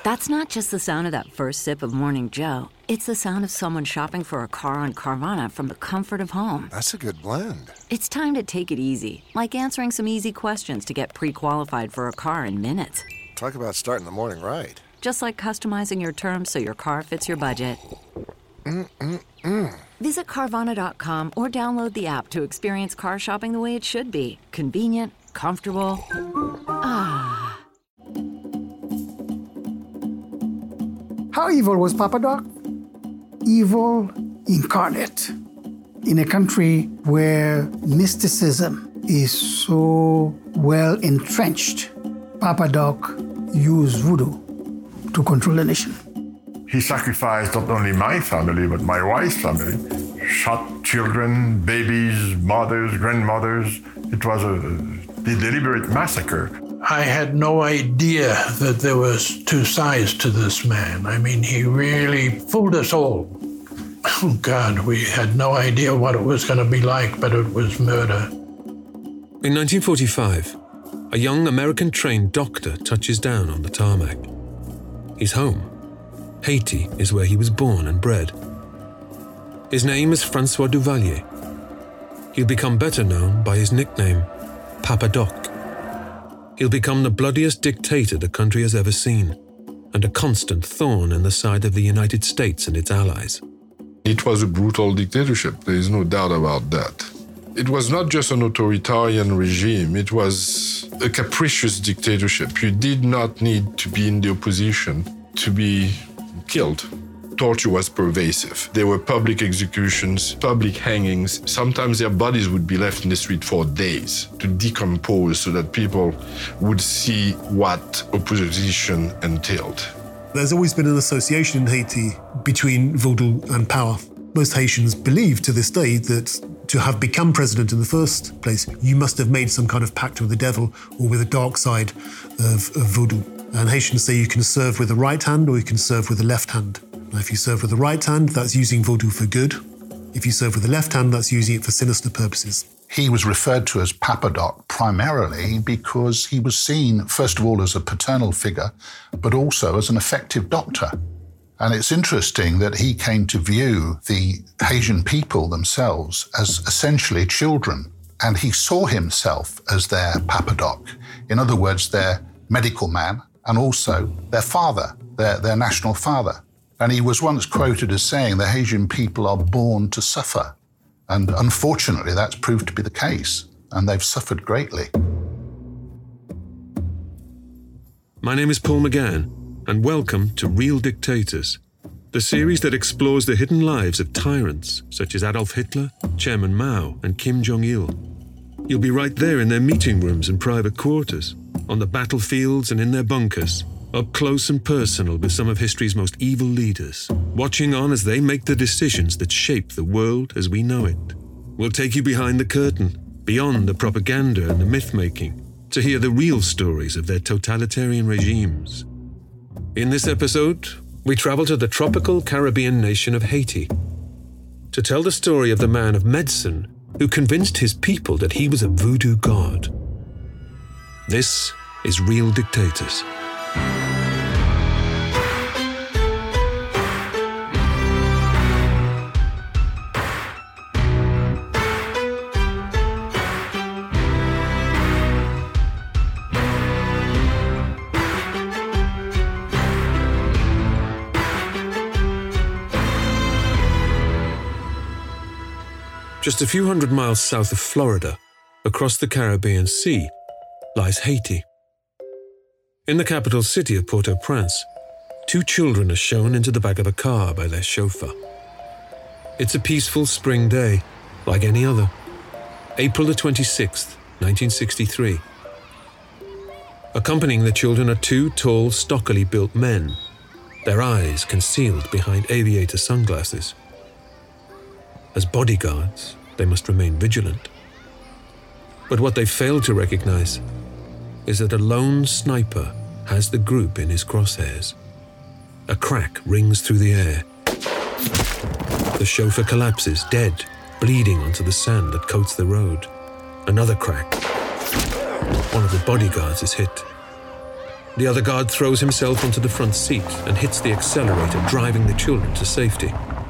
That's not just the sound of that first sip of Morning Joe. It's the sound of someone shopping for a car on Carvana from the comfort of home. That's a good blend. It's time to take it easy, like answering some easy questions to get pre-qualified for a car in minutes. Talk about starting the morning right. Just like customizing your terms so your car fits your budget. Visit Carvana.com or download the app to experience car shopping the way it should be. Convenient, comfortable. Ah. How evil was Papa Doc? Evil incarnate. In a country where mysticism is so well entrenched, Papa Doc used voodoo to control the nation. He sacrificed not only my family, but my wife's family. Shot children, babies, mothers, grandmothers. It was a deliberate massacre. I had no idea that there was two sides to this man. I mean, he really fooled us all. Oh, God, we had no idea what it was going to be like, but it was murder. In 1945, a young American-trained doctor touches down on the tarmac. He's home. Haiti is where he was born and bred. His name is Francois Duvalier. He'll become better known by his nickname, Papa Doc. He'll become the bloodiest dictator the country has ever seen, and a constant thorn in the side of the United States and its allies. It was a brutal dictatorship, there is no doubt about that. It was not just an authoritarian regime, it was a capricious dictatorship. You did not need to be in the opposition to be killed. Torture was pervasive. There were public executions, public hangings. Sometimes their bodies would be left in the street for days to decompose so that people would see what opposition entailed. There's always been an association in Haiti between voodoo and power. Most Haitians believe to this day that to have become president in the first place, you must have made some kind of pact with the devil or with the dark side of voodoo. And Haitians say you can serve with the right hand or you can serve with the left hand. Now, if you serve with the right hand, that's using voodoo for good. If you serve with the left hand, that's using it for sinister purposes. He was referred to as Papa Doc primarily because he was seen, first of all, as a paternal figure, but also as an effective doctor. And it's interesting that he came to view the Haitian people themselves as essentially children, and he saw himself as their Papa Doc. In other words, their medical man and also their father, their national father. And he was once quoted as saying, the Haitian people are born to suffer. And unfortunately, that's proved to be the case, and they've suffered greatly. My name is Paul McGann, and welcome to Real Dictators, the series that explores the hidden lives of tyrants such as Adolf Hitler, Chairman Mao, and Kim Jong-il. You'll be right there in their meeting rooms and private quarters, on the battlefields and in their bunkers, up close and personal with some of history's most evil leaders, watching on as they make the decisions that shape the world as we know it. We'll take you behind the curtain, beyond the propaganda and the myth-making, to hear the real stories of their totalitarian regimes. In this episode, we travel to the tropical Caribbean nation of Haiti to tell the story of the man of medicine who convinced his people that he was a voodoo god. This is Real Dictators. Just a few hundred miles south of Florida, across the Caribbean Sea, lies Haiti. In the capital city of Port-au-Prince, two children are shown into the back of a car by their chauffeur. It's a peaceful spring day, like any other. April the 26th, 1963. Accompanying the children are two tall, stockily built men, their eyes concealed behind aviator sunglasses. As bodyguards, they must remain vigilant. But what they fail to recognize is that a lone sniper has the group in his crosshairs. A crack rings through the air. The chauffeur collapses, dead, bleeding onto the sand that coats the road. Another crack. One of the bodyguards is hit. The other guard throws himself onto the front seat and hits the accelerator, driving the children to safety.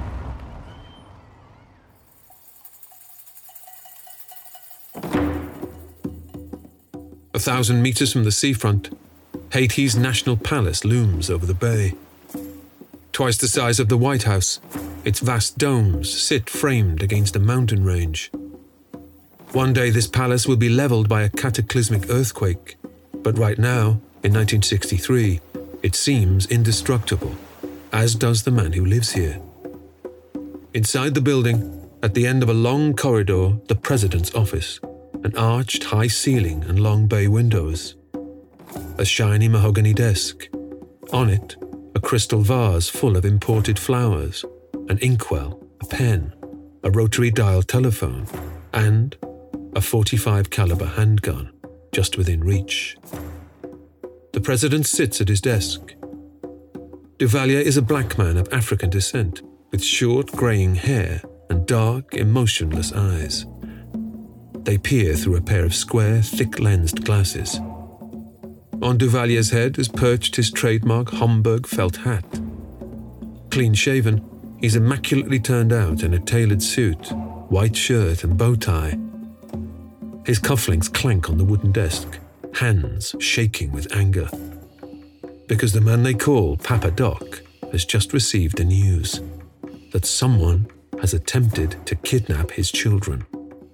A 1,000 meters from the seafront, Haiti's National Palace looms over the bay. Twice the size of the White House, its vast domes sit framed against a mountain range. One day this palace will be leveled by a cataclysmic earthquake, but right now, in 1963, it seems indestructible, as does the man who lives here. Inside the building, at the end of a long corridor, the president's office, an arched high ceiling and long bay windows. A shiny mahogany desk. On it, a crystal vase full of imported flowers, an inkwell, a pen, a rotary dial telephone, and a .45 caliber handgun just within reach. The president sits at his desk. Duvalier is a black man of African descent, with short greying hair and dark, emotionless eyes. They peer through a pair of square, thick-lensed glasses. On Duvalier's head is perched his trademark Homburg felt hat. Clean-shaven, he's immaculately turned out in a tailored suit, white shirt and bow tie. His cufflinks clank on the wooden desk, hands shaking with anger. Because the man they call Papa Doc has just received the news that someone has attempted to kidnap his children.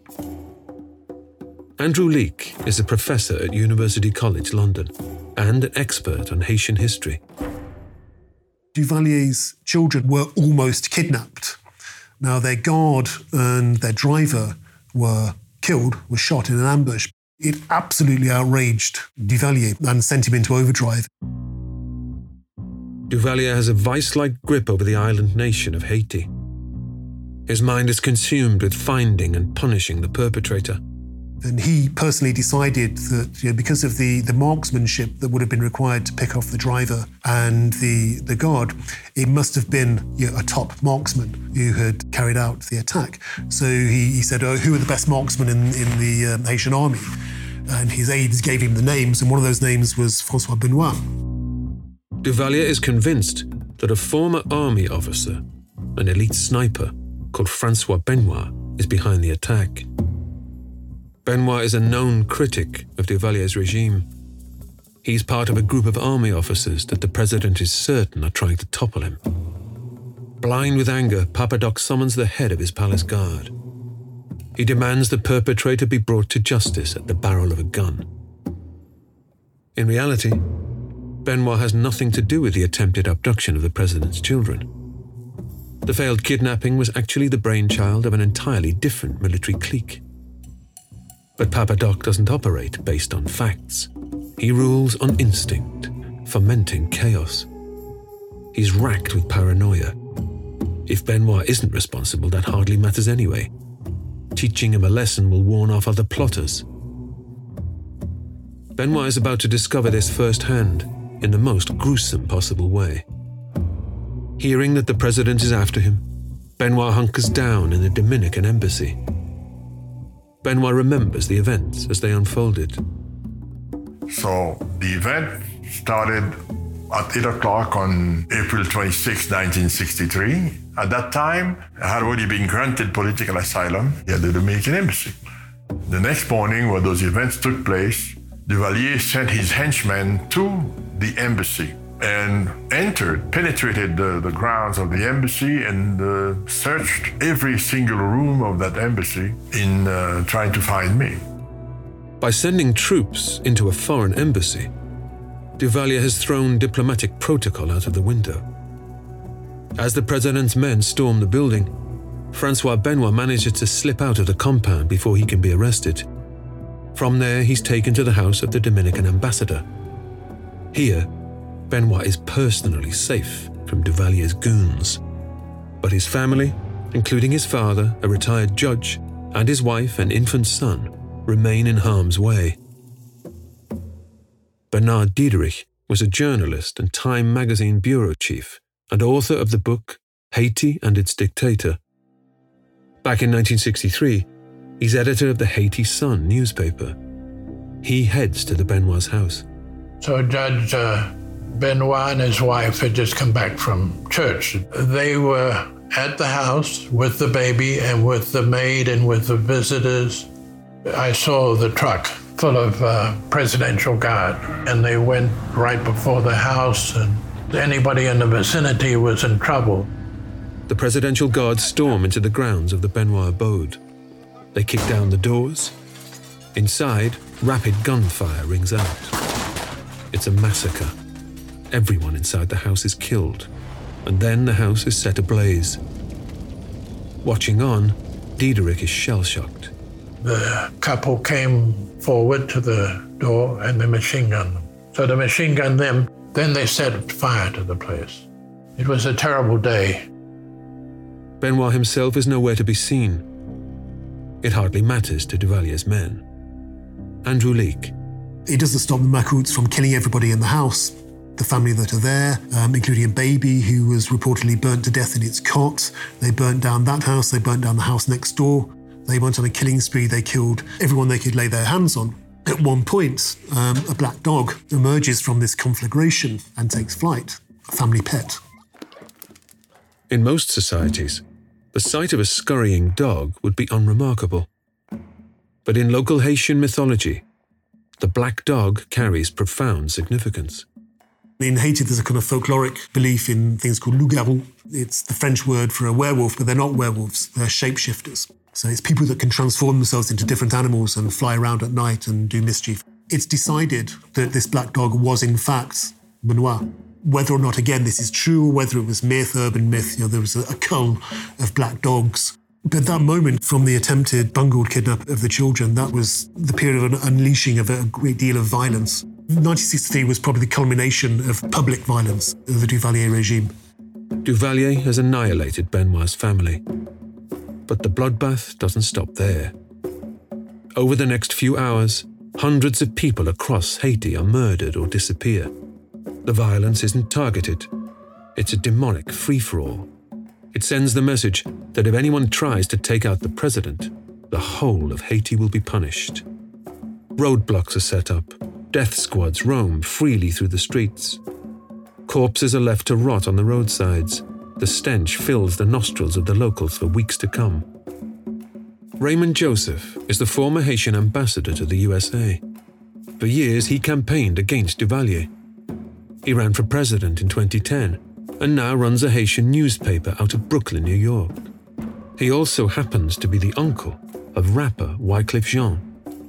Andrew Leake is a professor at University College London and an expert on Haitian history. Duvalier's children were almost kidnapped. Now, their guard and their driver were shot in an ambush. It absolutely outraged Duvalier and sent him into overdrive. Duvalier has a vice-like grip over the island nation of Haiti. His mind is consumed with finding and punishing the perpetrator. And he personally decided that, because of the marksmanship that would have been required to pick off the driver and the guard, it must have been a top marksman who had carried out the attack. So he said, who are the best marksmen in the Haitian army? And his aides gave him the names, and one of those names was François Benoit. Duvalier is convinced that a former army officer, an elite sniper called François Benoit, is behind the attack. Benoit is a known critic of Duvalier's regime. He's part of a group of army officers that the president is certain are trying to topple him. Blind with anger, Papa Doc summons the head of his palace guard. He demands the perpetrator be brought to justice at the barrel of a gun. In reality, Benoit has nothing to do with the attempted abduction of the president's children. The failed kidnapping was actually the brainchild of an entirely different military clique. But Papa Doc doesn't operate based on facts. He rules on instinct, fomenting chaos. He's racked with paranoia. If Benoit isn't responsible, that hardly matters anyway. Teaching him a lesson will warn off other plotters. Benoit is about to discover this firsthand in the most gruesome possible way. Hearing that the president is after him, Benoit hunkers down in the Dominican embassy. Benoit remembers the events as they unfolded. So the event started at 8 o'clock on April 26, 1963. At that time, I had already been granted political asylum at the Dominican embassy. The next morning, when those events took place, Duvalier sent his henchmen to the embassy and penetrated the grounds of the embassy and searched every single room of that embassy in trying to find me. By sending troops into a foreign embassy, Duvalier has thrown diplomatic protocol out of the window. As the president's men storm the building, François Benoit manages to slip out of the compound before he can be arrested. From there, he's taken to the house of the Dominican ambassador. Here, Benoit is personally safe from Duvalier's goons. But his family, including his father, a retired judge, and his wife and infant son, remain in harm's way. Bernard Diederich was a journalist and Time magazine bureau chief and author of the book Haiti and Its Dictator. Back in 1963, he's editor of the Haiti Sun newspaper. He heads to the Benoit's house. So Judge Benoit and his wife had just come back from church. They were at the house with the baby and with the maid and with the visitors. I saw the truck full of presidential guard, and they went right before the house, and anybody in the vicinity was in trouble. The presidential guards storm into the grounds of the Benoit abode. They kick down the doors. Inside, rapid gunfire rings out. It's a massacre. Everyone inside the house is killed, and then the house is set ablaze. Watching on, Diederik is shell-shocked. The couple came forward to the door and they machine gunned them. So they machine gunned them, then they set fire to the place. It was a terrible day. Benoit himself is nowhere to be seen. It hardly matters to Duvalier's men. Andrew Leake. It doesn't stop the Macoutes from killing everybody in the house. The family that are there, including a baby who was reportedly burnt to death in its cot. They burnt down that house, they burnt down the house next door. They went on a killing spree, they killed everyone they could lay their hands on. At one point, a black dog emerges from this conflagration and takes flight, a family pet. In most societies, the sight of a scurrying dog would be unremarkable. But in local Haitian mythology, the black dog carries profound significance. In Haiti, there's a kind of folkloric belief in things called loup-garou. It's the French word for a werewolf, but they're not werewolves, they're shapeshifters. So it's people that can transform themselves into different animals and fly around at night and do mischief. It's decided that this black dog was in fact Benoit. Whether or not, again, this is true, whether it was myth, urban myth, there was a cull of black dogs. But that moment from the attempted bungled kidnap of the children, that was the period of an unleashing of a great deal of violence. 1963 was probably the culmination of public violence of the Duvalier regime. Duvalier has annihilated Benoit's family. But the bloodbath doesn't stop there. Over the next few hours, hundreds of people across Haiti are murdered or disappear. The violence isn't targeted. It's a demonic free-for-all. It sends the message that if anyone tries to take out the president, the whole of Haiti will be punished. Roadblocks are set up. Death squads roam freely through the streets. Corpses are left to rot on the roadsides. The stench fills the nostrils of the locals for weeks to come. Raymond Joseph is the former Haitian ambassador to the USA. For years, he campaigned against Duvalier. He ran for president in 2010 and now runs a Haitian newspaper out of Brooklyn, New York. He also happens to be the uncle of rapper Wyclef Jean.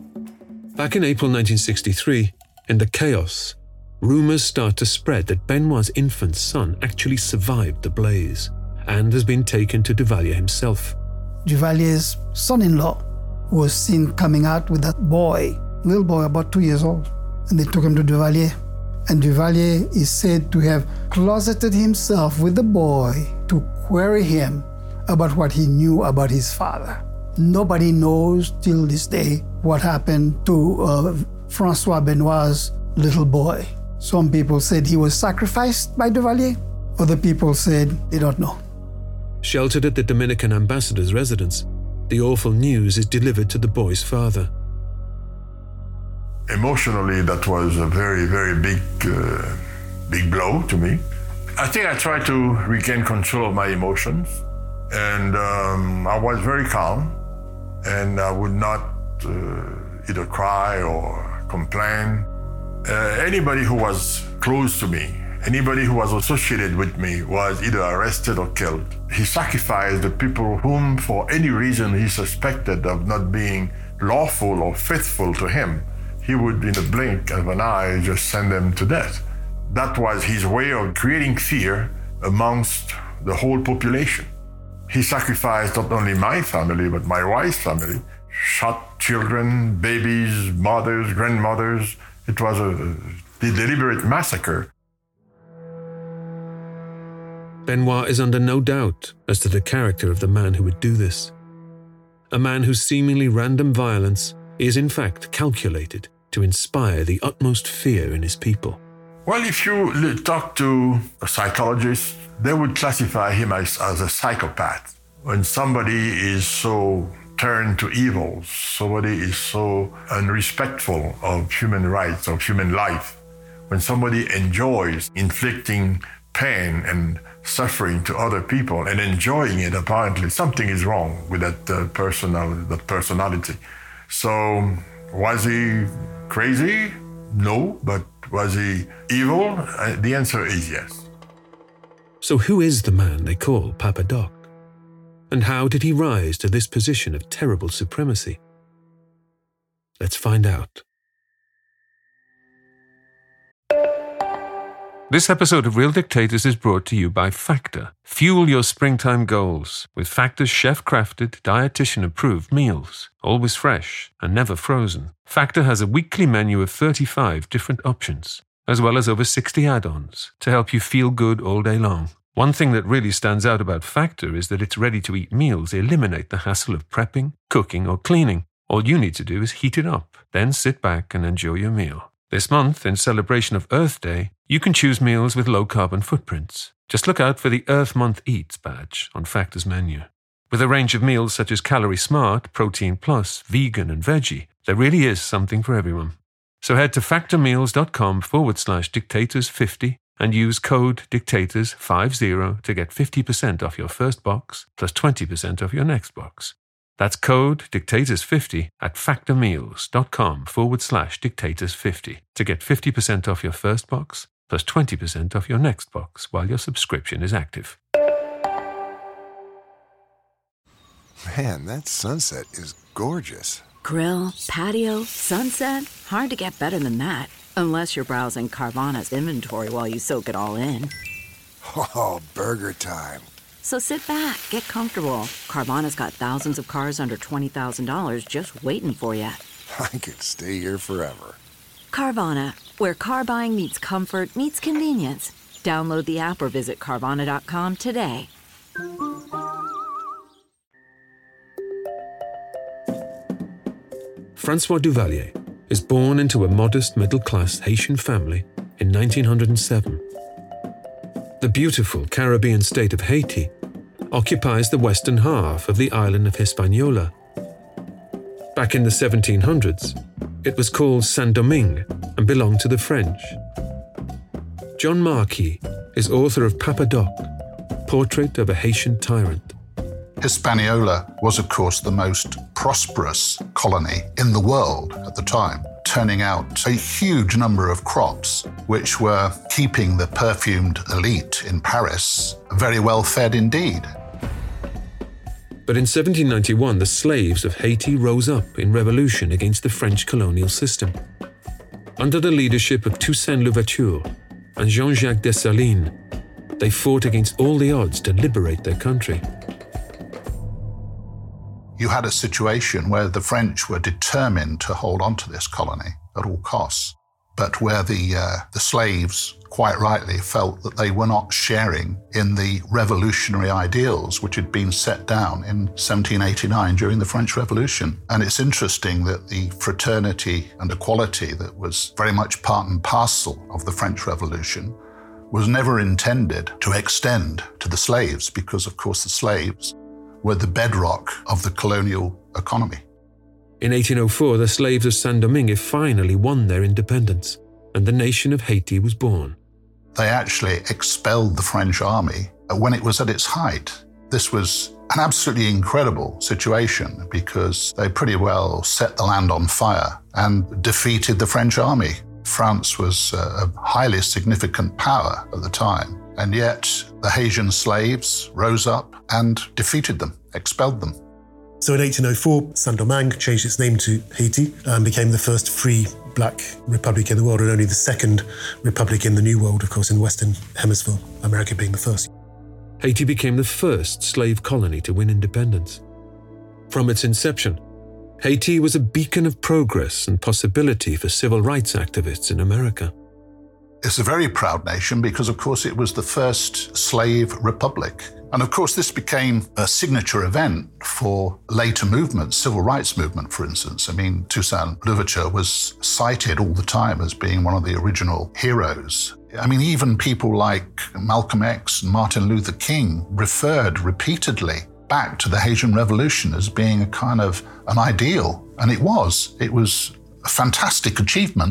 Back in April 1963, in the chaos, rumors start to spread that Benoit's infant son actually survived the blaze and has been taken to Duvalier himself. Duvalier's son-in-law was seen coming out with that boy, little boy about 2 years old, and they took him to Duvalier. And Duvalier is said to have closeted himself with the boy to query him about what he knew about his father. Nobody knows till this day what happened to Francois Benoit's little boy. Some people said he was sacrificed by Duvalier. Other people said they don't know. Sheltered at the Dominican ambassador's residence, the awful news is delivered to the boy's father. Emotionally, that was a very, very big blow to me. I think I tried to regain control of my emotions, and I was very calm, and I would not either cry or complain. Anybody who was close to me, anybody who was associated with me was either arrested or killed. He sacrificed the people whom, for any reason, he suspected of not being lawful or faithful to him. He would, in a blink of an eye, just send them to death. That was his way of creating fear amongst the whole population. He sacrificed not only my family, but my wife's family, shot children, babies, mothers, grandmothers. It was a deliberate massacre. Benoit is under no doubt as to the character of the man who would do this. A man whose seemingly random violence is in fact calculated to inspire the utmost fear in his people. Well, if you talk to a psychologist, they would classify him as a psychopath. When somebody is so turned to evil, somebody is so unrespectful of human rights, of human life, When somebody enjoys inflicting pain and suffering to other people and enjoying it, apparently something is wrong with that personality. So was he crazy? No, but was he evil? The answer is yes. So who is the man they call Papa Doc? And how did he rise to this position of terrible supremacy? Let's find out. This episode of Real Dictators is brought to you by Factor. Fuel your springtime goals with Factor's chef-crafted, dietitian-approved meals. Always fresh and never frozen. Factor has a weekly menu of 35 different options, as well as over 60 add-ons to help you feel good all day long. One thing that really stands out about Factor is that its ready-to-eat meals eliminate the hassle of prepping, cooking, or cleaning. All you need to do is heat it up, then sit back and enjoy your meal. This month, in celebration of Earth Day, you can choose meals with low carbon footprints. Just look out for the Earth Month Eats badge on Factor's menu. With a range of meals such as Calorie Smart, Protein Plus, Vegan, and Veggie, there really is something for everyone. So head to factormeals.com/dictators50 and use code dictators50 to get 50% off your first box plus 20% off your next box. That's code dictators50 at factormeals.com/dictators50 to get 50% off your first box plus 20% off your next box while your subscription is active. Man, that sunset is gorgeous. Grill, patio, sunset. Hard to get better than that. Unless you're browsing Carvana's inventory while you soak it all in. Oh, burger time. So sit back, get comfortable. Carvana's got thousands of cars under $20,000 just waiting for you. I could stay here forever. Carvana, where car buying meets comfort, meets convenience. Download the app or visit Carvana.com today. Francois Duvalier is born into a modest middle-class Haitian family in 1907. The beautiful Caribbean state of Haiti occupies the western half of the island of Hispaniola. Back in the 1700s, it was called Saint-Domingue and belonged to the French. John Marquis is author of Papa Doc, Portrait of a Haitian Tyrant. Hispaniola was, of course, the most prosperous colony in the world at the time, turning out a huge number of crops, which were keeping the perfumed elite in Paris very well fed indeed. But in 1791, the slaves of Haiti rose up in revolution against the French colonial system. Under the leadership of Toussaint Louverture and Jean-Jacques Dessalines, they fought against all the odds to liberate their country. You had a situation where the French were determined to hold on to this colony at all costs, but where the slaves, quite rightly, felt that they were not sharing in the revolutionary ideals which had been set down in 1789 during the French Revolution. And it's interesting that the fraternity and equality that was very much part and parcel of the French Revolution was never intended to extend to the slaves, because, of course, the slaves were the bedrock of the colonial economy. In 1804, the slaves of Saint-Domingue finally won their independence, and the nation of Haiti was born. They actually expelled the French army when it was at its height. This was an absolutely incredible situation because they pretty well set the land on fire and defeated the French army. France was a highly significant power at the time, and yet the Haitian slaves rose up and defeated them, expelled them. So in 1804, Saint-Domingue changed its name to Haiti and became the first free black republic in the world, and only the second republic in the New World, of course, in the Western Hemisphere, America being the first. Haiti became the first slave colony to win independence. From its inception, Haiti was a beacon of progress and possibility for civil rights activists in America. It's a very proud nation because, of course, it was the first slave republic. And, of course, this became a signature event for later movements, civil rights movement, for instance. I mean, Toussaint Louverture was cited all the time as being one of the original heroes. I mean, even people like Malcolm X and Martin Luther King referred repeatedly back to the Haitian Revolution as being a kind of an ideal. And it was. It was a fantastic achievement,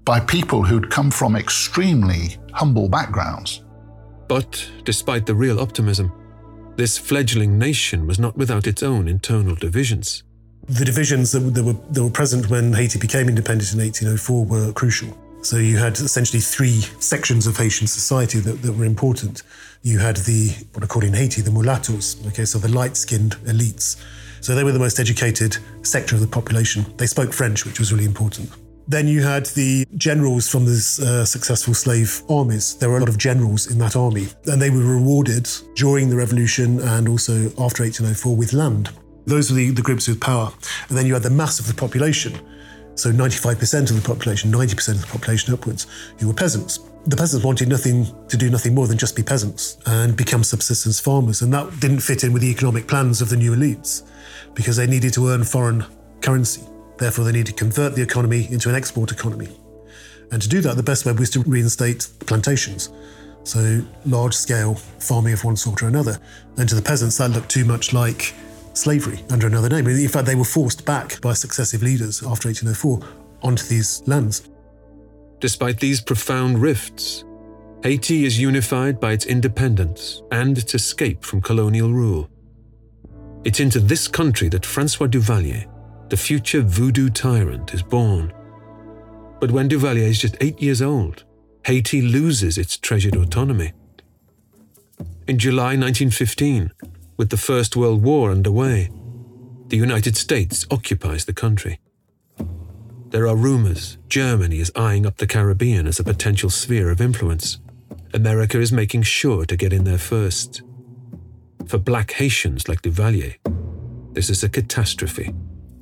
by people who'd come from extremely humble backgrounds. But despite the real optimism, this fledgling nation was not without its own internal divisions. The divisions that were present when Haiti became independent in 1804 were crucial. So you had essentially three sections of Haitian society that were important. You had what are called in Haiti, the mulattoes, so the light-skinned elites. So they were the most educated sector of the population. They spoke French, which was really important. Then you had the generals from the successful slave armies. There were a lot of generals in that army, and they were rewarded during the revolution and also after 1804 with land. Those were the groups with power. And then you had the mass of the population. So 95% of the population, 90% of the population upwards, who were peasants. The peasants wanted to do nothing more than just be peasants and become subsistence farmers. And that didn't fit in with the economic plans of the new elites because they needed to earn foreign currency. Therefore, they needed to convert the economy into an export economy. And to do that, the best way was to reinstate plantations. So large-scale farming of one sort or another. And to the peasants, that looked too much like slavery under another name. In fact, they were forced back by successive leaders after 1804 onto these lands. Despite these profound rifts, Haiti is unified by its independence and its escape from colonial rule. It's into this country that François Duvalier, the future voodoo tyrant, is born. But when Duvalier is just 8 years old, Haiti loses its treasured autonomy. In July 1915, with the First World War underway, the United States occupies the country. There are rumors Germany is eyeing up the Caribbean as a potential sphere of influence. America is making sure to get in there first. For black Haitians like Duvalier, this is a catastrophe.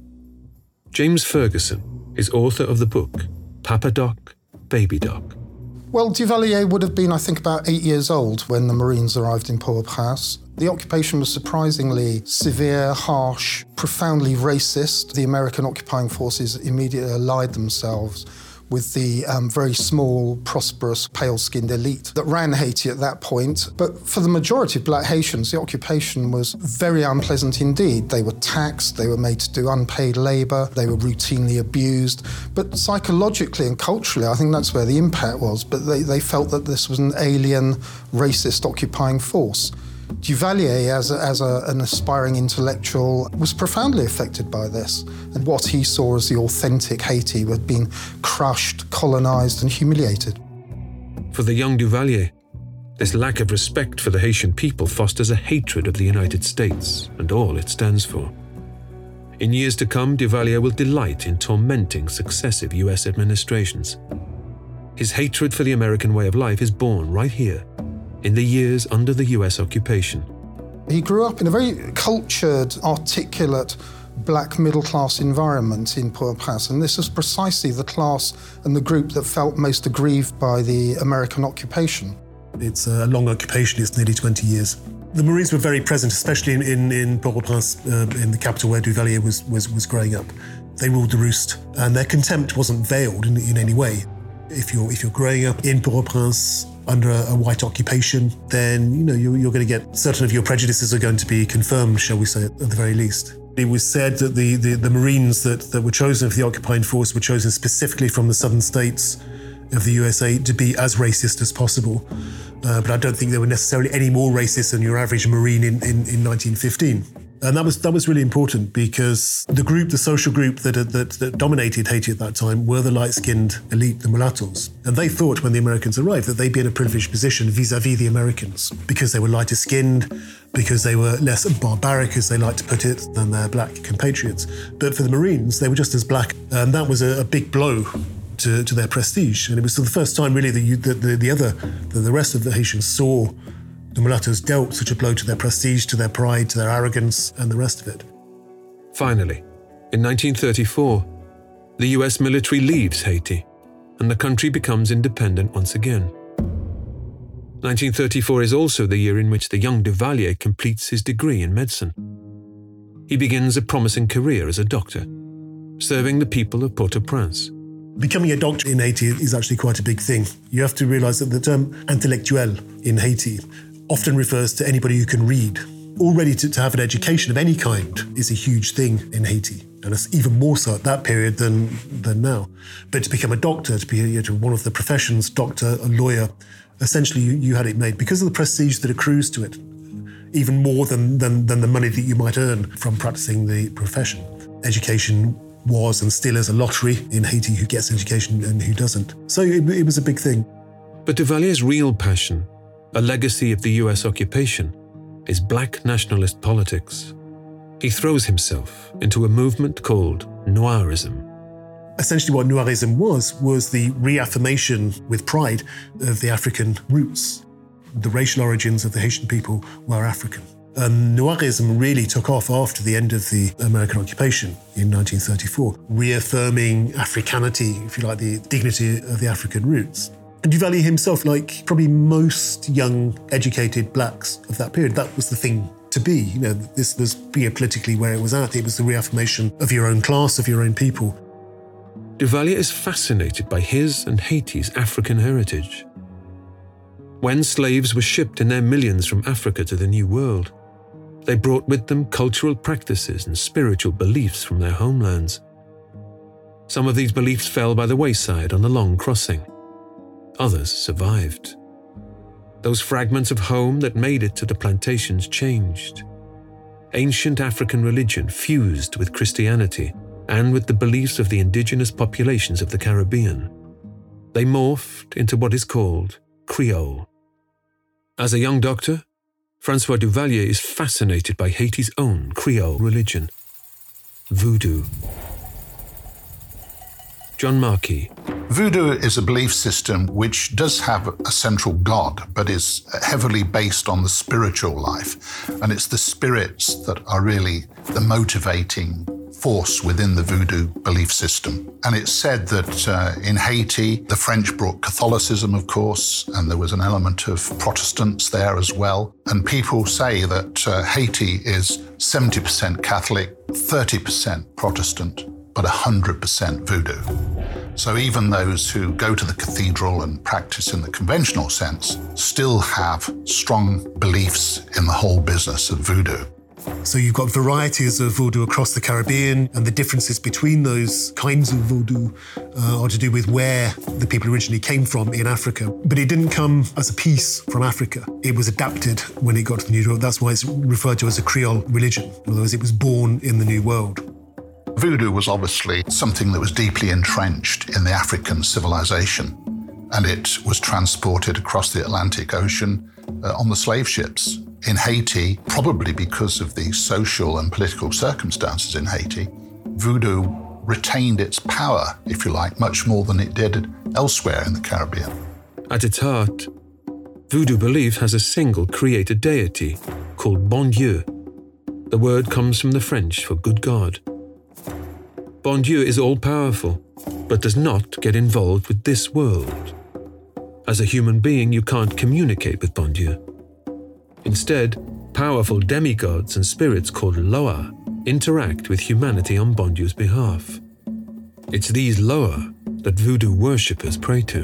James Ferguson is author of the book Papa Doc, Baby Doc. Well, Duvalier would have been, I think, about 8 years old when the Marines arrived in Port-au-Prince. The occupation was surprisingly severe, harsh, profoundly racist. The American occupying forces immediately allied themselves with the very small, prosperous, pale-skinned elite that ran Haiti at that point. But for the majority of black Haitians, the occupation was very unpleasant indeed. They were taxed, they were made to do unpaid labour, they were routinely abused. But psychologically and culturally, I think that's where the impact was. But they felt that this was an alien, racist occupying force. Duvalier, as an aspiring intellectual, was profoundly affected by this, and what he saw as the authentic Haiti had been crushed, colonised and humiliated. For the young Duvalier, this lack of respect for the Haitian people fosters a hatred of the United States and all it stands for. In years to come, Duvalier will delight in tormenting successive US administrations. His hatred for the American way of life is born right here, in the years under the US occupation. He grew up in a very cultured, articulate, black middle-class environment in Port-au-Prince, and this was precisely the class and the group that felt most aggrieved by the American occupation. It's a long occupation, it's nearly 20 years. The Marines were very present, especially in Port-au-Prince, in the capital where Duvalier was growing up. They ruled the roost, and their contempt wasn't veiled in any way. If you're growing up in Port-au-Prince under a white occupation, then you're going to get certain of your prejudices are going to be confirmed, shall we say, at the very least. It was said that the Marines that were chosen for the occupying force were chosen specifically from the southern states of the USA to be as racist as possible. But I don't think they were necessarily any more racist than your average Marine in 1915. And that was really important because the social group that dominated Haiti at that time were the light-skinned elite, the mulattoes. And they thought when the Americans arrived that they'd be in a privileged position vis-à-vis the Americans because they were lighter skinned, because they were less barbaric, as they like to put it, than their black compatriots. But for the Marines, they were just as black. And that was a big blow to their prestige. And it was the first time really that the rest of the Haitians saw the mulattoes dealt such a blow to their prestige, to their pride, to their arrogance, and the rest of it. Finally, in 1934, the US military leaves Haiti, and the country becomes independent once again. 1934 is also the year in which the young Duvalier completes his degree in medicine. He begins a promising career as a doctor, serving the people of Port-au-Prince. Becoming a doctor in Haiti is actually quite a big thing. You have to realize that the term intellectuel in Haiti often refers to anybody who can read. Already to have an education of any kind is a huge thing in Haiti. and it's even more so at that period than now. But to become a doctor, to be one of the professions, doctor, a lawyer, essentially you had it made because of the prestige that accrues to it, even more than the money that you might earn from practicing the profession. Education was and still is a lottery in Haiti, who gets education and who doesn't. So it was a big thing. But Duvalier's real passion, a legacy of the US occupation, is black nationalist politics. He throws himself into a movement called Noirism. Essentially what Noirism was the reaffirmation with pride of the African roots. The racial origins of the Haitian people were African. And Noirism really took off after the end of the American occupation in 1934, reaffirming Africanity, if you like, the dignity of the African roots. And Duvalier himself, like probably most young, educated blacks of that period, that was the thing to be. This was politically where it was at. It was the reaffirmation of your own class, of your own people. Duvalier is fascinated by his and Haiti's African heritage. When slaves were shipped in their millions from Africa to the New World, they brought with them cultural practices and spiritual beliefs from their homelands. Some of these beliefs fell by the wayside on the long crossing. Others survived. Those fragments of home that made it to the plantations changed. Ancient African religion fused with Christianity and with the beliefs of the indigenous populations of the Caribbean. They morphed into what is called Creole. As a young doctor, Francois Duvalier is fascinated by Haiti's own Creole religion, Voodoo. John Markey. Voodoo is a belief system which does have a central god, but is heavily based on the spiritual life. And it's the spirits that are really the motivating force within the Voodoo belief system. And it's said that in Haiti, the French brought Catholicism, of course, and there was an element of Protestants there as well. And people say that Haiti is 70% Catholic, 30% Protestant, but 100% Voodoo. So even those who go to the cathedral and practice in the conventional sense still have strong beliefs in the whole business of Voodoo. So you've got varieties of Voodoo across the Caribbean, and the differences between those kinds of Voodoo are to do with where the people originally came from in Africa. But it didn't come as a piece from Africa. It was adapted when it got to the New World. That's why it's referred to as a Creole religion. In other words, it was born in the New World. Voodoo was obviously something that was deeply entrenched in the African civilization, and it was transported across the Atlantic Ocean on the slave ships. In Haiti, probably because of the social and political circumstances in Haiti, Voodoo retained its power, if you like, much more than it did elsewhere in the Caribbean. At its heart, Voodoo belief has a single created deity called Bon Dieu. The word comes from the French for good God. Bon Dieu is all-powerful, but does not get involved with this world. As a human being, you can't communicate with Bon Dieu. Instead, powerful demigods and spirits called Loa interact with humanity on Bon Dieu's behalf. It's these Loa that Voodoo worshippers pray to.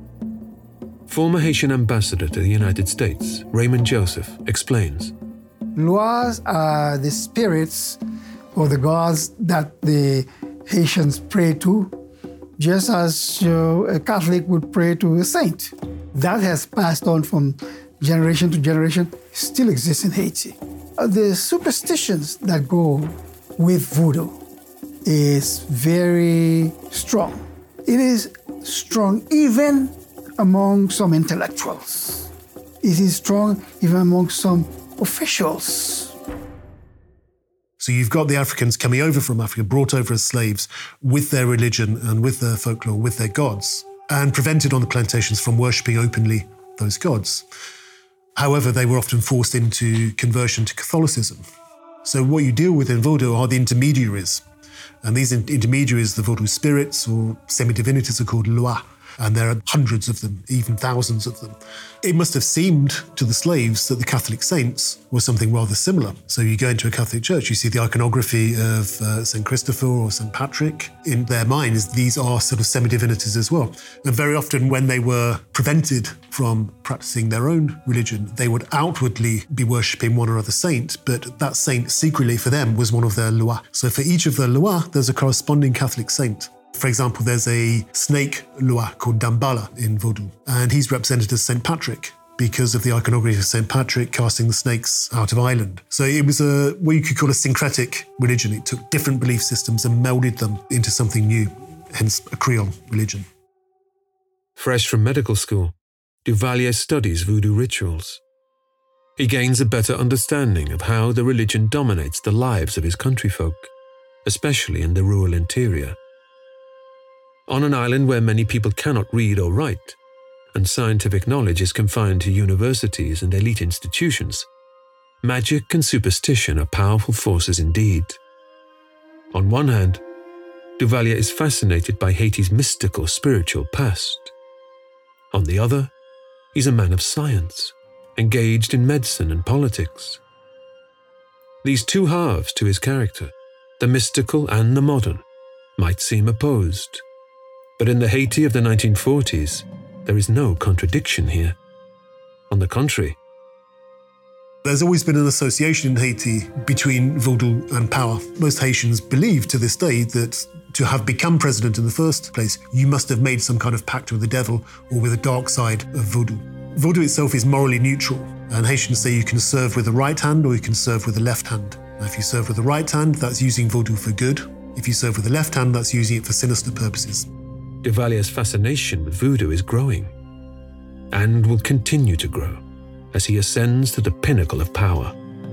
Former Haitian ambassador to the United States, Raymond Joseph, explains. Loas are the spirits or the gods that the Haitians pray to, just as a Catholic would pray to a saint. That has passed on from generation to generation, still exists in Haiti. The superstitions that go with Voodoo is very strong. It is strong even among some intellectuals. It is strong even among some officials. So you've got the Africans coming over from Africa, brought over as slaves with their religion and with their folklore, with their gods, and prevented on the plantations from worshipping openly those gods. However, they were often forced into conversion to Catholicism. So what you deal with in Voodoo are the intermediaries. And these intermediaries, the Voodoo spirits or semi-divinities, are called Loa. and there are hundreds of them, even thousands of them. It must have seemed to the slaves that the Catholic saints were something rather similar. So you go into a Catholic church, you see the iconography of St. Christopher or St. Patrick. In their minds, these are sort of semi-divinities as well. And very often when they were prevented from practicing their own religion, they would outwardly be worshipping one or other saint, but that saint secretly for them was one of their lois. So for each of the lois, there's a corresponding Catholic saint. For example, there's a snake lois called Damballa in Vodou, and he's represented as St. Patrick because of the iconography of St. Patrick casting the snakes out of Ireland. So it was what you could call a syncretic religion. It took different belief systems and melded them into something new, hence a Creole religion. Fresh from medical school, Duvalier studies voodoo rituals. He gains a better understanding of how the religion dominates the lives of his countryfolk, especially in the rural interior. On an island where many people cannot read or write, and scientific knowledge is confined to universities and elite institutions, magic and superstition are powerful forces indeed. On one hand, Duvalier is fascinated by Haiti's mystical spiritual past. On the other, he's a man of science, engaged in medicine and politics. These two halves to his character, the mystical and the modern, might seem opposed. But in the Haiti of the 1940s, there is no contradiction here. On the contrary. There's always been an association in Haiti between voodoo and power. Most Haitians believe to this day that to have become president in the first place, you must have made some kind of pact with the devil or with the dark side of voodoo. Voodoo itself is morally neutral, and Haitians say you can serve with the right hand or you can serve with the left hand. Now, if you serve with the right hand, that's using voodoo for good. If you serve with the left hand, that's using it for sinister purposes. Duvalier's fascination with voodoo is growing, and will continue to grow as he ascends to the pinnacle of power.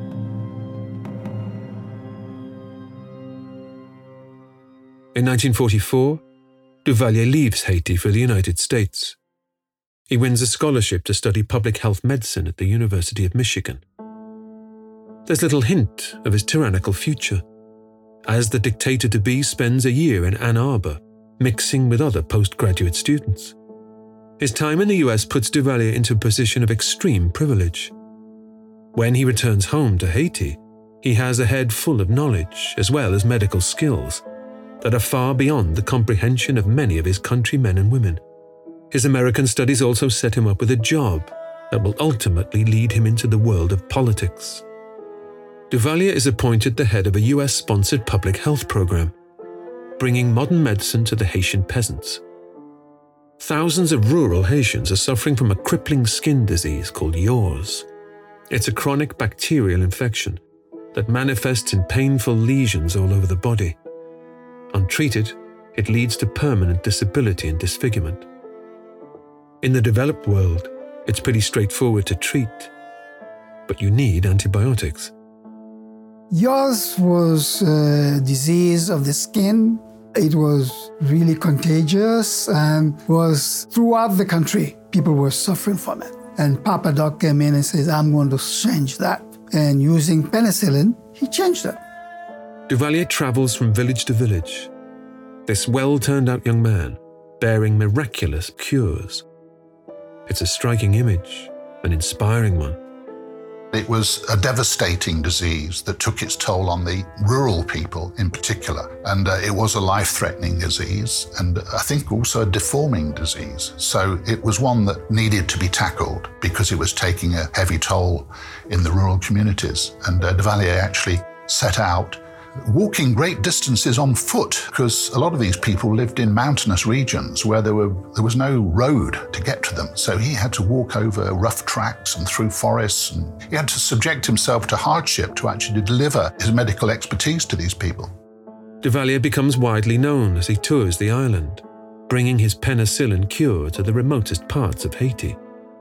In 1944, Duvalier leaves Haiti for the United States. He wins a scholarship to study public health medicine at the University of Michigan. There's little hint of his tyrannical future, as the dictator-to-be spends a year in Ann Arbor, mixing with other postgraduate students. His time in the US puts Duvalier into a position of extreme privilege. When he returns home to Haiti, he has a head full of knowledge as well as medical skills that are far beyond the comprehension of many of his countrymen and women. His American studies also set him up with a job that will ultimately lead him into the world of politics. Duvalier is appointed the head of a US-sponsored public health program, bringing modern medicine to the Haitian peasants. Thousands of rural Haitians are suffering from a crippling skin disease called yaws. It's a chronic bacterial infection that manifests in painful lesions all over the body. Untreated, it leads to permanent disability and disfigurement. In the developed world, it's pretty straightforward to treat, but you need antibiotics. Yaws was a disease of the skin. It was really contagious and was throughout the country. People were suffering from it. And Papa Doc came in and says, I'm going to change that. And using penicillin, he changed it. Duvalier travels from village to village. This well-turned-out young man, bearing miraculous cures. It's a striking image, an inspiring one. It was a devastating disease that took its toll on the rural people in particular. And it was a life-threatening disease, and I think also a deforming disease. So it was one that needed to be tackled because it was taking a heavy toll in the rural communities. And Duvalier actually set out walking great distances on foot, because a lot of these people lived in mountainous regions where there was no road to get to them. So he had to walk over rough tracks and through forests, and he had to subject himself to hardship to actually deliver his medical expertise to these people. Duvalier becomes widely known as he tours the island, bringing his penicillin cure to the remotest parts of Haiti.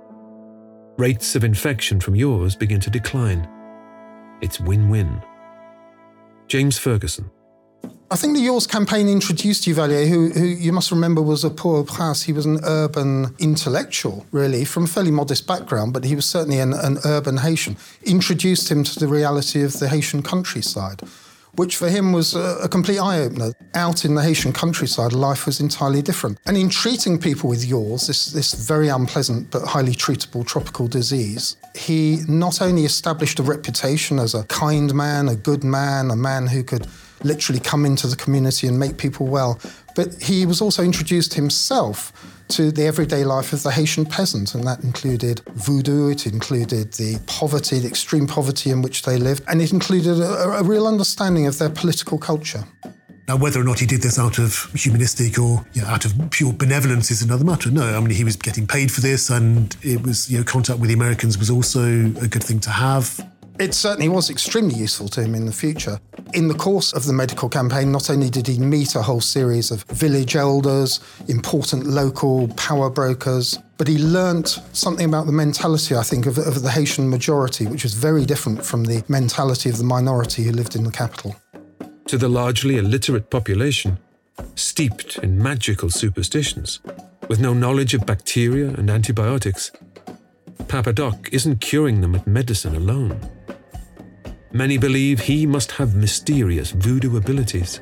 Rates of infection from yaws begin to decline. It's win-win. James Ferguson. I think the Yaws campaign introduced Duvalier, who you must remember was a Port-au-Prince. He was an urban intellectual, really, from a fairly modest background, but he was certainly an urban Haitian. Introduced him to the reality of the Haitian countryside, which for him was a complete eye-opener. Out in the Haitian countryside, life was entirely different. And in treating people with yaws, this very unpleasant but highly treatable tropical disease, he not only established a reputation as a kind man, a good man, a man who could literally come into the community and make people well, but he was also introduced himself to the everyday life of the Haitian peasant, and that included voodoo, it included the poverty, the extreme poverty in which they lived, and it included a real understanding of their political culture. Now, whether or not he did this out of humanistic or out of pure benevolence is another matter. No, I mean, he was getting paid for this, and it was, contact with the Americans was also a good thing to have. It certainly was extremely useful to him in the future. In the course of the medical campaign, not only did he meet a whole series of village elders, important local power brokers, but he learnt something about the mentality, I think, of the Haitian majority, which was very different from the mentality of the minority who lived in the capital. To the largely illiterate population, steeped in magical superstitions, with no knowledge of bacteria and antibiotics, Papa Doc isn't curing them with medicine alone. Many believe he must have mysterious voodoo abilities.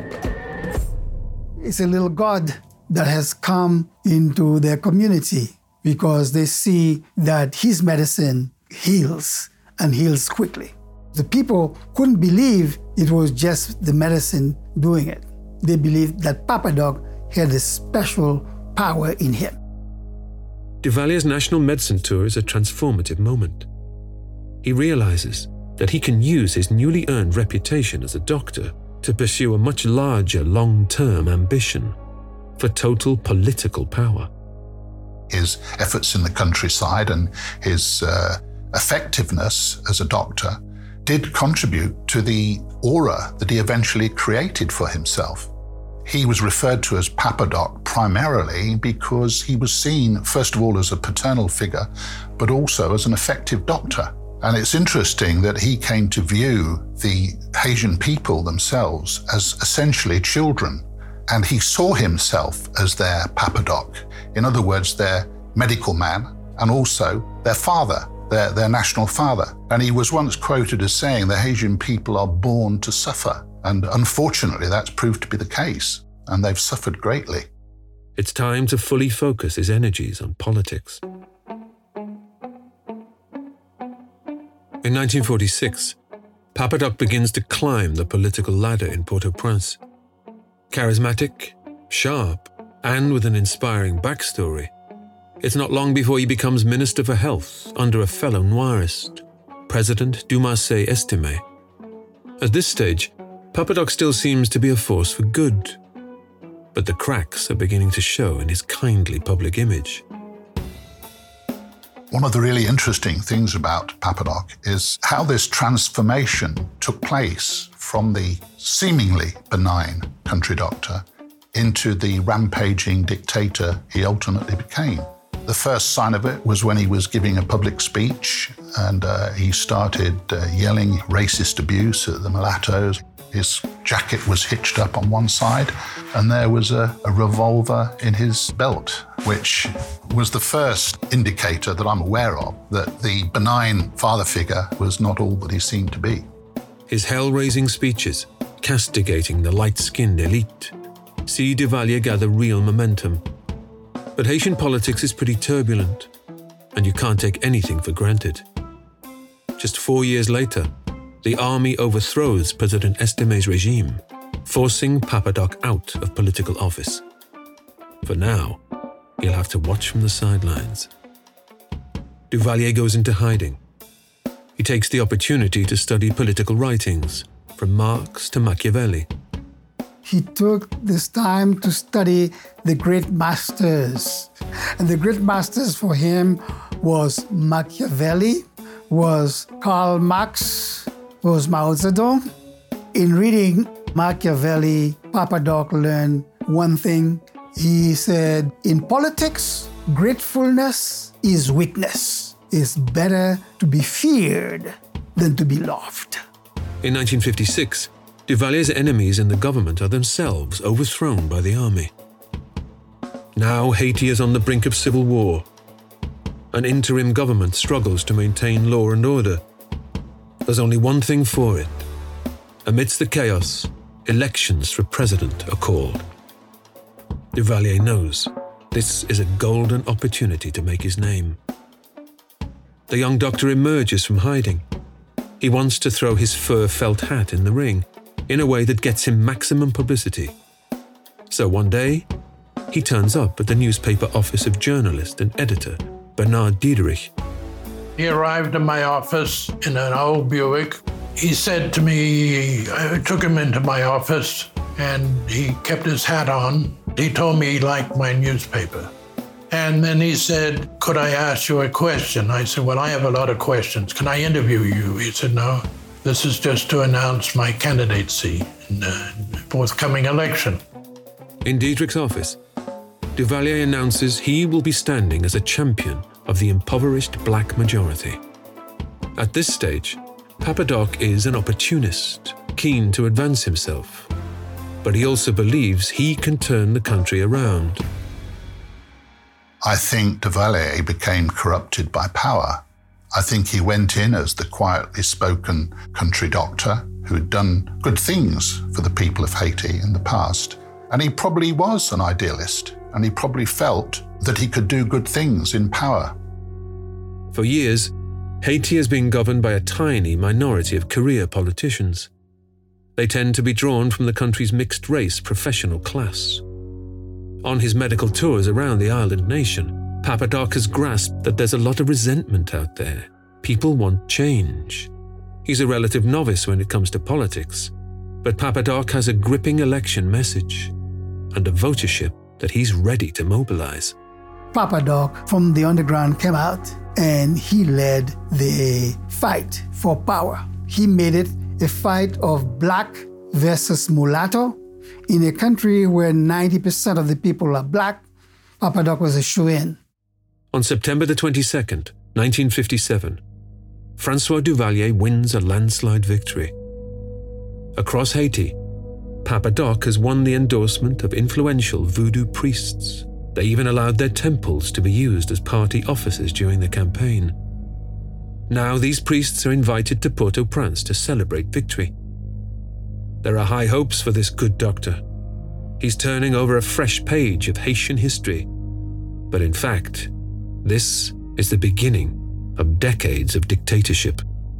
It's a little god that has come into their community because they see that his medicine heals and heals quickly. The people couldn't believe it was just the medicine doing it. They believed that Papa Doc had a special power in him. Duvalier's national medicine tour is a transformative moment. He realizes that he can use his newly earned reputation as a doctor to pursue a much larger long-term ambition for total political power. His efforts in the countryside and his effectiveness as a doctor did contribute to the aura that he eventually created for himself. He was referred to as Papa Doc primarily because he was seen, first of all, as a paternal figure, but also as an effective doctor. And it's interesting that he came to view the Haitian people themselves as essentially children, and he saw himself as their Papa Doc, in other words, their medical man, and also their father, their national father. And he was once quoted as saying, the Haitian people are born to suffer. And unfortunately, that's proved to be the case, and they've suffered greatly. It's time to fully focus his energies on politics. In 1946, Papa Doc begins to climb the political ladder in Port-au-Prince. Charismatic, sharp, and with an inspiring backstory, it's not long before he becomes Minister for Health under a fellow Noirist, President Dumarsais Estimé. At this stage, Papa Doc still seems to be a force for good, but the cracks are beginning to show in his kindly public image. One of the really interesting things about Papa Doc is how this transformation took place from the seemingly benign country doctor into the rampaging dictator he ultimately became. The first sign of it was when he was giving a public speech and he started yelling racist abuse at the mulattoes. His jacket was hitched up on one side and there was a revolver in his belt, which was the first indicator that I'm aware of that the benign father figure was not all that he seemed to be. His hell-raising speeches, castigating the light-skinned elite, see Duvalier gather real momentum. But Haitian politics is pretty turbulent, and you can't take anything for granted. Just 4 years later, the army overthrows President Estimé's regime, forcing Papa Doc out of political office. For now, he'll have to watch from the sidelines. Duvalier goes into hiding. He takes the opportunity to study political writings, from Marx to Machiavelli. He took this time to study the great masters. And the great masters for him was Machiavelli, was Karl Marx, was Mao Zedong. In reading Machiavelli, Papa Doc learned one thing. He said, in politics, gratefulness is weakness. It's better to be feared than to be loved. In 1956, Duvalier's enemies in the government are themselves overthrown by the army. Now Haiti is on the brink of civil war. An interim government struggles to maintain law and order. There's only one thing for it: Amidst the chaos, elections for president are called. Duvalier knows this is a golden opportunity to make his name. The young doctor emerges from hiding. He wants to throw his fur felt hat in the ring in a way that gets him maximum publicity. So one day, he turns up at the newspaper office of journalist and editor Bernard Diederich. He arrived in my office in an old Buick. He said to me, I took him into my office and he kept his hat on. He told me he liked my newspaper. And then he said, could I ask you a question? I said, well, I have a lot of questions. Can I interview you? He said, no, this is just to announce my candidacy in the forthcoming election. In Diederich's office, Duvalier announces he will be standing as a champion of the impoverished black majority. At this stage, Papa Doc is an opportunist, keen to advance himself. But he also believes he can turn the country around. I think Duvalier became corrupted by power. I think he went in as the quietly spoken country doctor who had done good things for the people of Haiti in the past. And he probably was an idealist, and he probably felt that he could do good things in power. For years, Haiti has been governed by a tiny minority of career politicians. They tend to be drawn from the country's mixed-race professional class. On his medical tours around the island nation, Papa Doc has grasped that there's a lot of resentment out there. People want change. He's a relative novice when it comes to politics, but Papa Doc has a gripping election message and a votership that he's ready to mobilize. Papa Doc from the underground came out and he led the fight for power. He made it a fight of black versus mulatto. In a country where 90% of the people are black, Papa Doc was a shoo-in. On September the 22nd, 1957, Francois Duvalier wins a landslide victory. Across Haiti, Papa Doc has won the endorsement of influential voodoo priests. They even allowed their temples to be used as party offices during the campaign. Now these priests are invited to Port-au-Prince to celebrate victory. There are high hopes for this good doctor. He's turning over a fresh page of Haitian history. But in fact, this is the beginning of decades of dictatorship.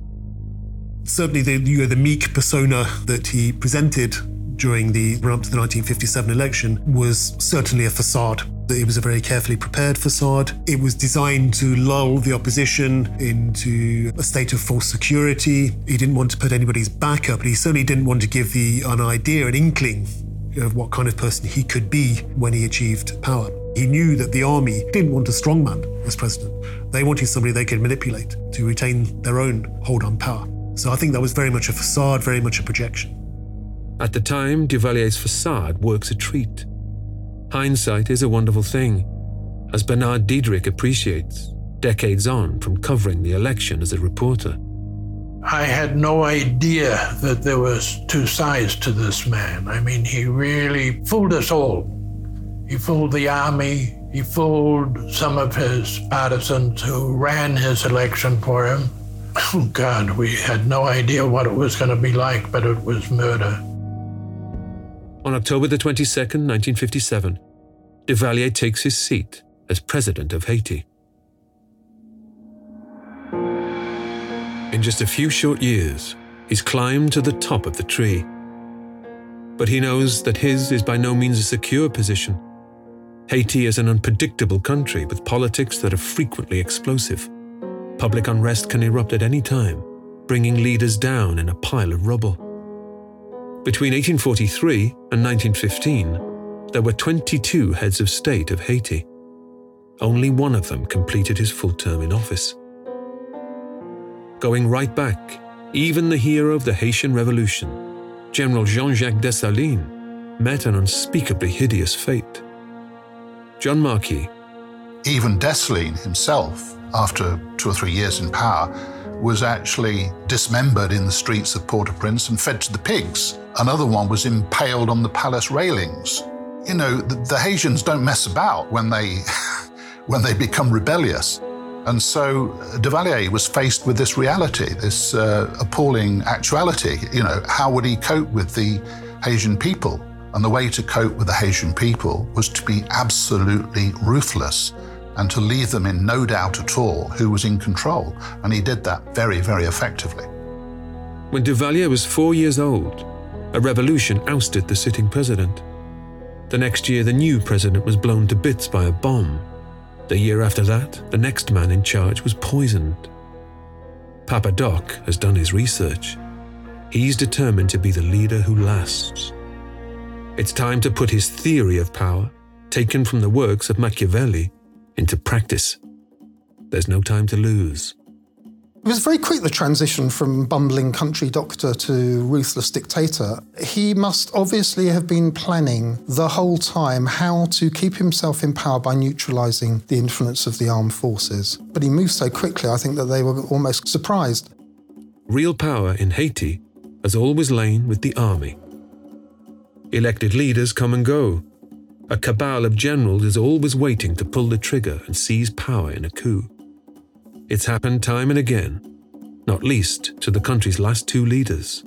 Certainly the meek persona that he presented during the run-up to the 1957 election was certainly a facade. It was a very carefully prepared facade. It was designed to lull the opposition into a state of false security. He didn't want to put anybody's back up, but he certainly didn't want to give an idea, an inkling of what kind of person he could be when he achieved power. He knew that the army didn't want a strongman as president. They wanted somebody they could manipulate to retain their own hold on power. So I think that was very much a facade, very much a projection. At the time, Duvalier's facade works a treat. Hindsight is a wonderful thing, as Bernard Diederich appreciates, decades on from covering the election as a reporter. I had no idea that there was two sides to this man. I mean, he really fooled us all. He fooled the army. He fooled some of his partisans who ran his election for him. Oh, God, we had no idea what it was going to be like, but it was murder. On October the 22nd, 1957, Duvalier takes his seat as president of Haiti. In just a few short years, he's climbed to the top of the tree. But he knows that his is by no means a secure position. Haiti is an unpredictable country with politics that are frequently explosive. Public unrest can erupt at any time, bringing leaders down in a pile of rubble. Between 1843 and 1915, there were 22 heads of state of Haiti. Only one of them completed his full term in office. Going right back, even the hero of the Haitian Revolution, General Jean-Jacques Dessalines, met an unspeakably hideous fate. John Marquis. Even Dessalines himself, after 2 or 3 years in power, was actually dismembered in the streets of Port-au-Prince and fed to the pigs. Another one was impaled on the palace railings. You know, the Haitians don't mess about when they become rebellious. And so Duvalier was faced with this reality, this appalling actuality. How would he cope with the Haitian people? And the way to cope with the Haitian people was to be absolutely ruthless and to leave them in no doubt at all who was in control. And he did that very, very effectively. When Duvalier was 4 years old, a revolution ousted the sitting president. The next year, the new president was blown to bits by a bomb. The year after that, the next man in charge was poisoned. Papa Doc has done his research. He's determined to be the leader who lasts. It's time to put his theory of power, taken from the works of Machiavelli, into practice. There's no time to lose. It was very quick, the transition from bumbling country doctor to ruthless dictator. He must obviously have been planning the whole time how to keep himself in power by neutralising the influence of the armed forces. But he moved so quickly, I think that they were almost surprised. Real power in Haiti has always lain with the army. Elected leaders come and go. A cabal of generals is always waiting to pull the trigger and seize power in a coup. It's happened time and again, not least to the country's last two leaders.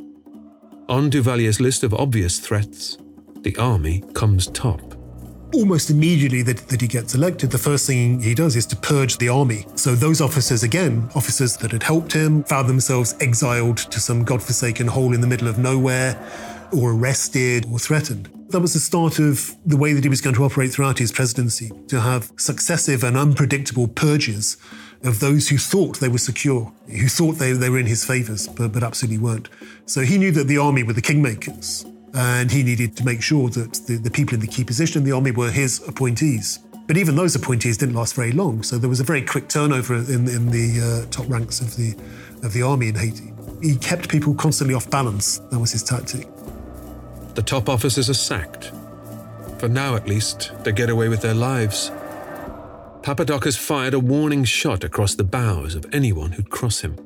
On Duvalier's list of obvious threats, the army comes top. Almost immediately that he gets elected, the first thing he does is to purge the army. So those officers, again, officers that had helped him, found themselves exiled to some godforsaken hole in the middle of nowhere, or arrested or threatened. That was the start of the way that he was going to operate throughout his presidency, to have successive and unpredictable purges of those who thought they were secure, who thought they were in his favours, but absolutely weren't. So he knew that the army were the kingmakers, and he needed to make sure that the people in the key position in the army were his appointees. But even those appointees didn't last very long, so there was a very quick turnover in the top ranks of the army in Haiti. He kept people constantly off balance. That was his tactic. The top officers are sacked. For now, at least, they get away with their lives. Papa Doc has fired a warning shot across the bows of anyone who'd cross him.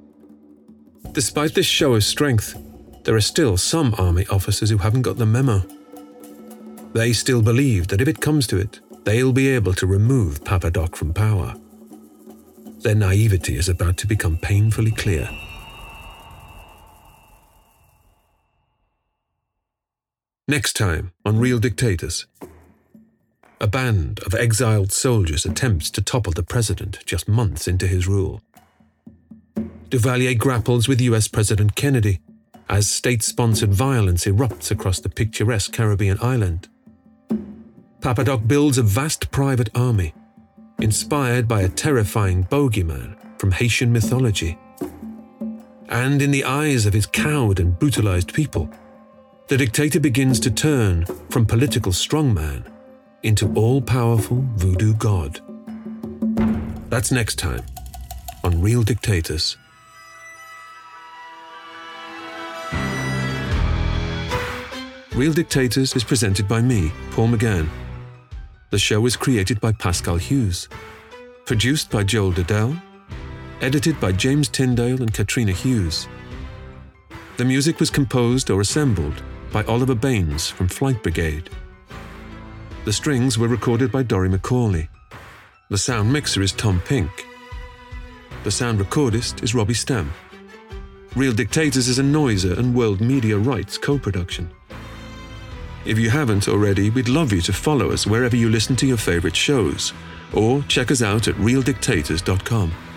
Despite this show of strength, there are still some army officers who haven't got the memo. They still believe that if it comes to it, they'll be able to remove Papa Doc from power. Their naivety is about to become painfully clear. Next time on Real Dictators. A band of exiled soldiers attempts to topple the president just months into his rule. Duvalier grapples with US President Kennedy as state-sponsored violence erupts across the picturesque Caribbean island. Papa Doc builds a vast private army, inspired by a terrifying bogeyman from Haitian mythology. And in the eyes of his cowed and brutalized people, the dictator begins to turn from political strongman into all-powerful voodoo god. That's next time on Real Dictators. Real Dictators is presented by me, Paul McGann. The show is created by Pascal Hughes, produced by Joel Dedell, edited by James Tyndale and Katrina Hughes. The music was composed or assembled by Oliver Baines from Flight Brigade. The strings were recorded by Dory McCauley. The sound mixer is Tom Pink. The sound recordist is Robbie Stem. Real Dictators is a Noiser and World Media Rights co-production. If you haven't already, we'd love you to follow us wherever you listen to your favorite shows, or check us out at realdictators.com.